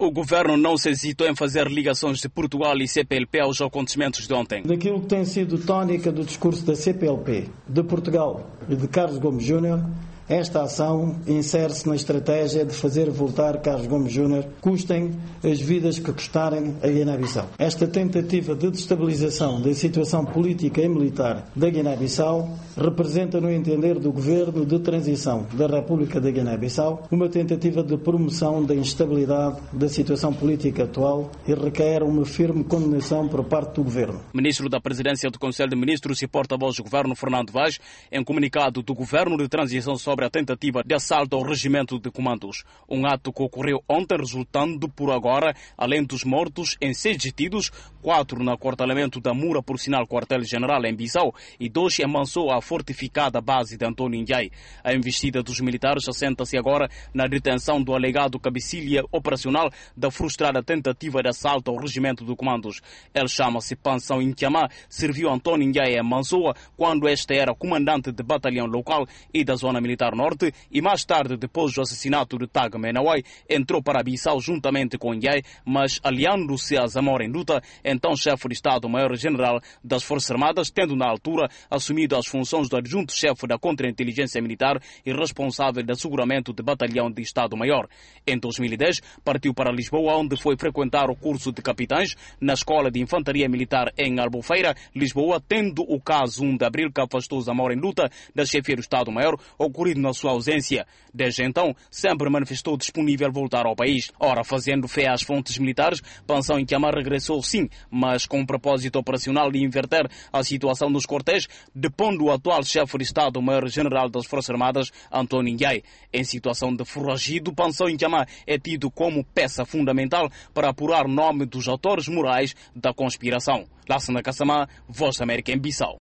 O governo não se hesitou em fazer ligações de Portugal e CPLP aos acontecimentos de ontem. Daquilo que tem sido tónica do discurso da CPLP, de Portugal e de Carlos Gomes Júnior, esta ação insere-se na estratégia de fazer voltar Carlos Gomes Júnior, custem as vidas que custarem a Guiné-Bissau. Esta tentativa de destabilização da situação política e militar da Guiné-Bissau representa, no entender do Governo de Transição da República da Guiné-Bissau, uma tentativa de promoção da instabilidade da situação política atual e requer uma firme condenação por parte do Governo. Ministro da Presidência do Conselho de Ministros e porta-voz do Governo, Fernando Vaz, em comunicado do Governo de Transição sobre a tentativa de assalto ao regimento de comandos. Um ato que ocorreu ontem, resultando, por agora, além dos mortos, em 6 detidos, 4 no acortalamento da Mura, por sinal quartel-general em Bissau, e 2 em Mansoa, a fortificada base de António Ndiaye. A investida dos militares assenta-se agora na detenção do alegado cabecilha operacional da frustrada tentativa de assalto ao regimento de comandos. Ele chama-se Pensão Intiamá, serviu António Ndiaye em Mansoa, quando este era comandante de batalhão local e da zona militar norte, e mais tarde, depois do assassinato de Tag Menawai, entrou para Bissau juntamente com Ndiaye, mas aliando-se a Zamora em Luta, então chefe de Estado-Maior-General das Forças Armadas, tendo na altura assumido as funções do adjunto-chefe da Contra-Inteligência Militar e responsável de asseguramento de batalhão de Estado-Maior. Em 2010, partiu para Lisboa, onde foi frequentar o curso de capitães na Escola de Infantaria Militar em Albufeira, Lisboa, tendo o caso 1 de abril que afastou Zamora em Luta da chefia do Estado-Maior, ocorrido na sua ausência. Desde então, sempre manifestou disponível a voltar ao país. Ora, fazendo fé às fontes militares, Pensão Intiamá regressou sim, mas com o propósito operacional de inverter a situação dos quartéis, depondo o atual chefe de Estado-Maior-General das Forças Armadas, António Ndiaye. Em situação de foragido, Pensão Intiamá é tido como peça fundamental para apurar o nome dos autores morais da conspiração. Lassana Kassamá, Voz da América em Bissau.